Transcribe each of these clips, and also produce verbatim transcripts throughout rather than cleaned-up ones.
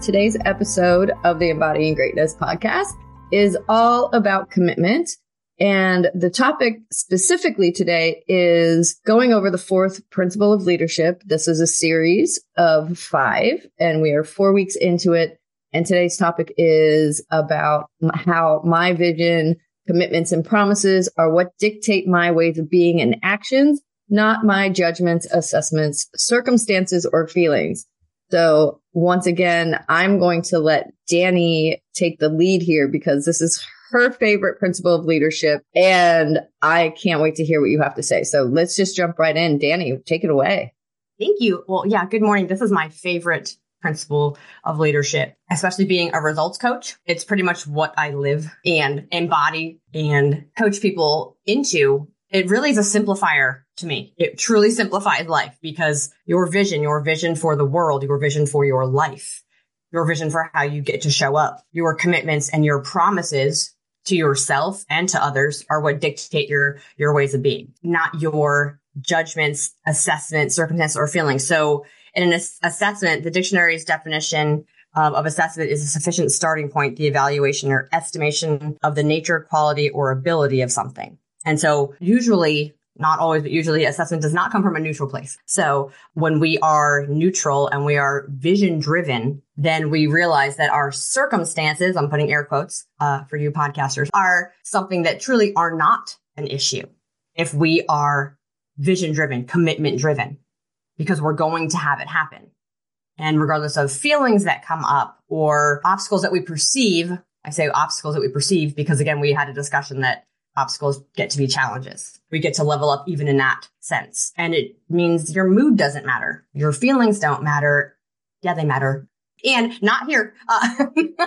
Today's episode of the Embodying Greatness podcast is all about commitment. And the topic specifically today is going over the fourth principle of leadership. This is a series of five, and we are four weeks into it. And today's topic is about how my vision, commitments, and promises are what dictate my ways of being and actions, not my judgments, assessments, circumstances, or feelings. So once again, I'm going to let Danny take the lead here because this is her favorite principle of leadership. And I can't wait to hear what you have to say. So let's just jump right in. Danny, take it away. Thank you. Well, yeah, good morning. This is my favorite principle of leadership, especially being a results coach. It's pretty much what I live and embody and coach people into. It really is a simplifier to me. It truly simplifies life because your vision, your vision for the world, your vision for your life, your vision for how you get to show up, your commitments and your promises to yourself and to others are what dictate your, your ways of being, not your judgments, assessments, circumstances, or feelings. So in an ass- assessment, the dictionary's definition um, of assessment is a sufficient starting point, the evaluation or estimation of the nature, quality, or ability of something. And so usually, not always, but usually assessment does not come from a neutral place. So when we are neutral and we are vision driven, then we realize that our circumstances, I'm putting air quotes uh, for you podcasters, are something that truly are not an issue if we are vision driven, commitment driven, because we're going to have it happen. And regardless of feelings that come up or obstacles that we perceive, I say obstacles that we perceive because again, we had a discussion that obstacles get to be challenges. We get to level up even in that sense. And it means your mood doesn't matter. Your feelings don't matter. Yeah, they matter. And not here. Uh,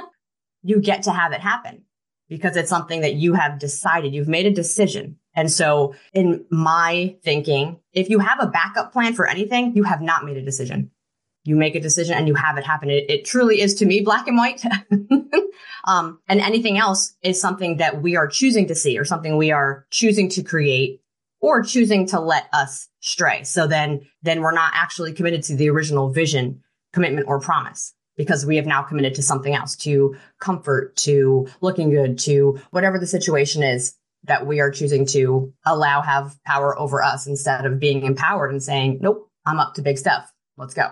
you get to have it happen because it's something that you have decided. You've made a decision. And so in my thinking, if you have a backup plan for anything, you have not made a decision. You make a decision and you have it happen. It, it truly is to me black and white. um, and anything else is something that we are choosing to see or something we are choosing to create or choosing to let us stray. So then, then we're not actually committed to the original vision, commitment, or promise because we have now committed to something else, to comfort, to looking good, to whatever the situation is that we are choosing to allow have power over us instead of being empowered and saying, nope, I'm up to big stuff. Let's go.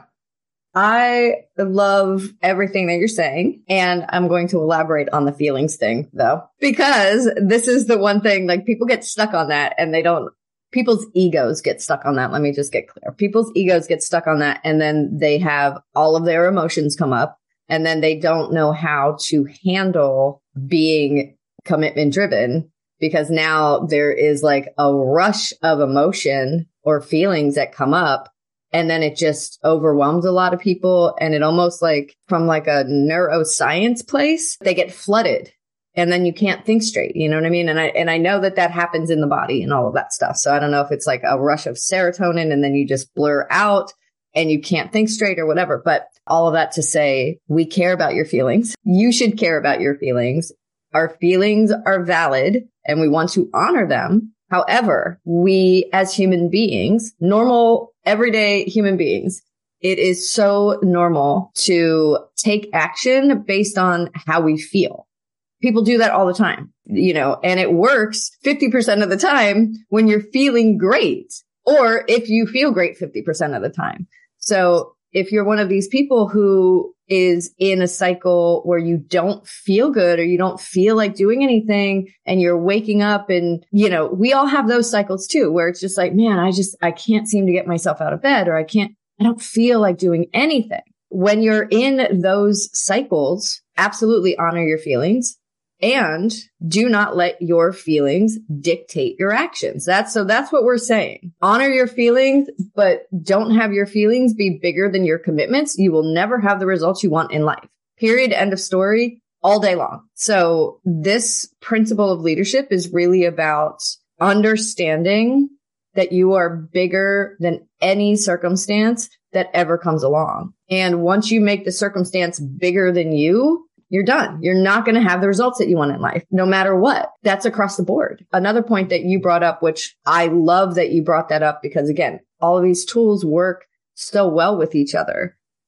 I love everything that you're saying, and I'm going to elaborate on the feelings thing though, because this is the one thing, like people get stuck on that and they don't, people's egos get stuck on that. Let me just get clear. People's egos get stuck on that and then they have all of their emotions come up and then they don't know how to handle being commitment driven because now there is like a rush of emotion or feelings that come up. And then it just overwhelms a lot of people. And it almost like from like a neuroscience place, they get flooded and then you can't think straight. You know what I mean? And I, and I know that that happens in the body and all of that stuff. So I don't know if it's like a rush of serotonin and then you just blur out and you can't think straight or whatever. But all of that to say, we care about your feelings. You should care about your feelings. Our feelings are valid and we want to honor them. However, we as human beings, normal, everyday human beings, it is so normal to take action based on how we feel. People do that all the time, you know, and it works fifty percent of the time when you're feeling great or if you feel great fifty percent of the time. So if you're one of these people who is in a cycle where you don't feel good or you don't feel like doing anything and you're waking up and, you know, we all have those cycles too, where it's just like, man, I just, I can't seem to get myself out of bed or I can't, I don't feel like doing anything. When you're in those cycles, absolutely honor your feelings. And do not let your feelings dictate your actions. That's so that's what we're saying. Honor your feelings, but don't have your feelings be bigger than your commitments. You will never have the results you want in life. Period. End of story. All day long. So this principle of leadership is really about understanding that you are bigger than any circumstance that ever comes along. And once you make the circumstance bigger than you, you're done. You're not going to have the results that you want in life, no matter what. That's across the board. Another point that you brought up, which I love that you brought that up because again, all of these tools work so well with each other.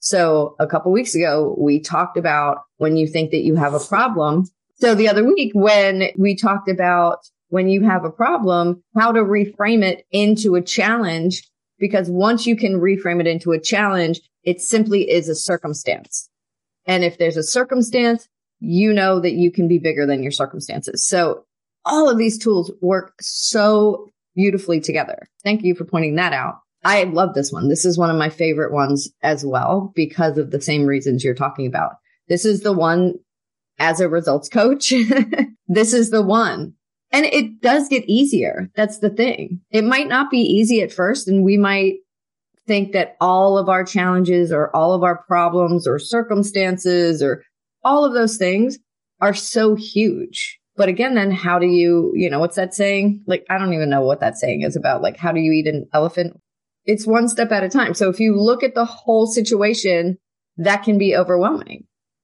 So a couple weeks ago, we talked about when you think that you have a problem. So the other week when we talked about when you have a problem, how to reframe it into a challenge, because once you can reframe it into a challenge, it simply is a circumstance. And if there's a circumstance, you know that you can be bigger than your circumstances. So all of these tools work so beautifully together. Thank you for pointing that out. I love this one. This is one of my favorite ones as well, because of the same reasons you're talking about. This is the one as a results coach. This is the one. And it does get easier. That's the thing. It might not be easy at first, and we might think that all of our challenges or all of our problems or circumstances or all of those things are so huge. But again, then how do you, you know, what's that saying? Like, I don't even know what that saying is about. Like, how do you eat an elephant? It's one step at a time. So if you look at the whole situation, that can be overwhelming.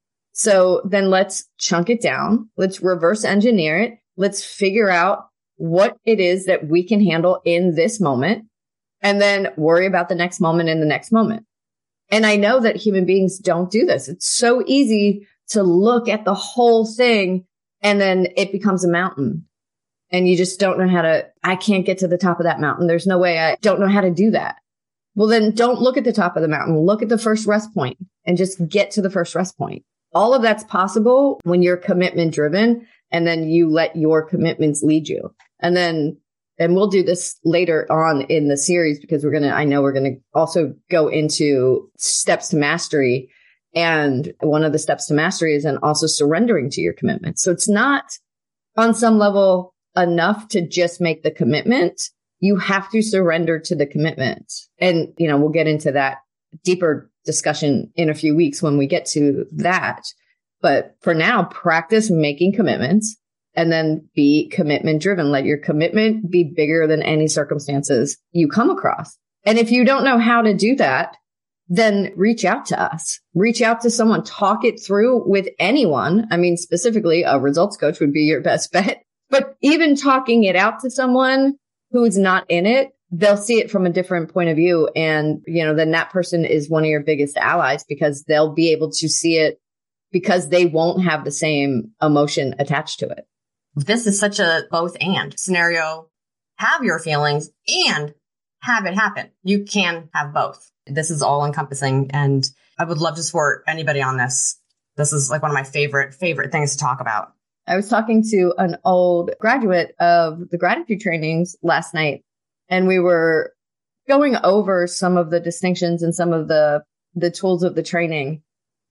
So then let's chunk it down. Let's reverse engineer it. Let's figure out what it is that we can handle in this moment, and then worry about the next moment in the next moment. And I know that human beings don't do this. It's so easy to look at the whole thing and then it becomes a mountain and you just don't know how to, I can't get to the top of that mountain. There's no way. I don't know how to do that. Well, then don't look at the top of the mountain. Look at the first rest point and just get to the first rest point. All of that's possible when you're commitment driven, and then you let your commitments lead you. And then, and we'll do this later on in the series, because we're going to, I know we're going to also go into steps to mastery. And one of the steps to mastery is then also surrendering to your commitment. So it's not on some level enough to just make the commitment. You have to surrender to the commitment. And, you know, we'll get into that deeper discussion in a few weeks when we get to that. But for now, practice making commitments and then be commitment driven. Let your commitment be bigger than any circumstances you come across. And if you don't know how to do that, then reach out to us. Reach out to someone. Talk it through with anyone. I mean, specifically, a results coach would be your best bet. But even talking it out to someone who's not in it, they'll see it from a different point of view. And, you know, then that person is one of your biggest allies, because they'll be able to see it because they won't have the same emotion attached to it. This is such a both and scenario. Have your feelings and have it happen. You can have both. This is all encompassing. And I would love to support anybody on this. This is like one of my favorite, favorite things to talk about. I was talking to an old graduate of the gratitude trainings last night, and we were going over some of the distinctions and some of the, the tools of the training.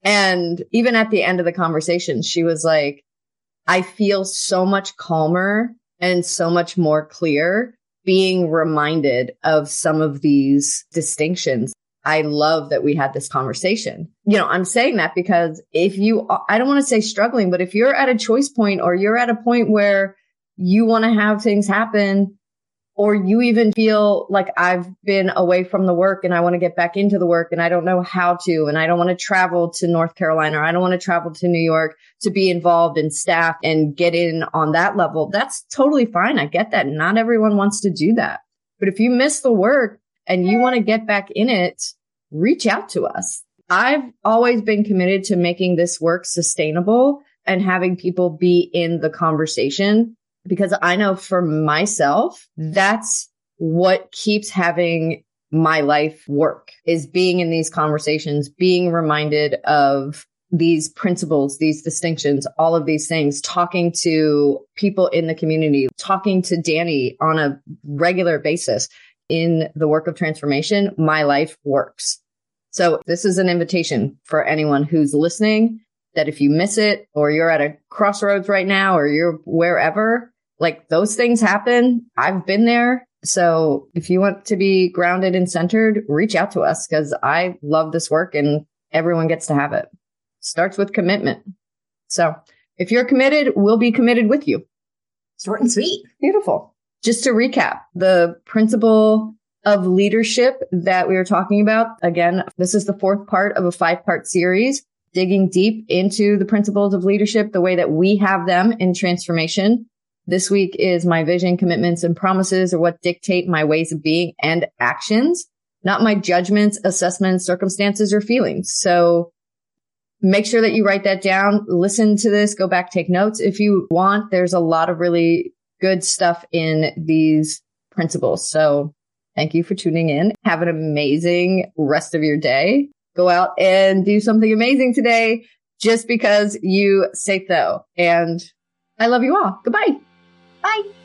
And even at the end of the conversation, she was like, I feel so much calmer and so much more clear being reminded of some of these distinctions. I love that we had this conversation. You know, I'm saying that because if you, I don't want to say struggling, but if you're at a choice point, or you're at a point where you want to have things happen, or you even feel like I've been away from the work and I want to get back into the work and I don't know how to, and I don't want to travel to North Carolina, or I don't want to travel to New York to be involved in staff and get in on that level. That's totally fine. I get that. Not everyone wants to do that. But if you miss the work and you want to get back in it, reach out to us. I've always been committed to making this work sustainable and having people be in the conversation, because I know for myself, that's what keeps having my life work, is being in these conversations, being reminded of these principles, these distinctions, all of these things, talking to people in the community, talking to Danny on a regular basis. In the work of transformation, my life works. So this is an invitation for anyone who's listening, that if you miss it, or you're at a crossroads right now, or you're wherever, like, those things happen. I've been there. So if you want to be grounded and centered, reach out to us, because I love this work and everyone gets to have it. Starts with commitment. So if you're committed, we'll be committed with you. Short and sweet. Beautiful. Just to recap, the principle of leadership that we were talking about, again, this is the fourth part of a five-part series, digging deep into the principles of leadership, the way that we have them in transformation. This week is my vision, commitments, and promises are what dictate my ways of being and actions. not my judgments, assessments, circumstances, or feelings. So make sure that you write that down. Listen to this. Go back, take notes if you want. There's a lot of really good stuff in these principles. So thank you for tuning in. Have an amazing rest of your day. Go out and do something amazing today just because you say so. And I love you all. Goodbye. Bye.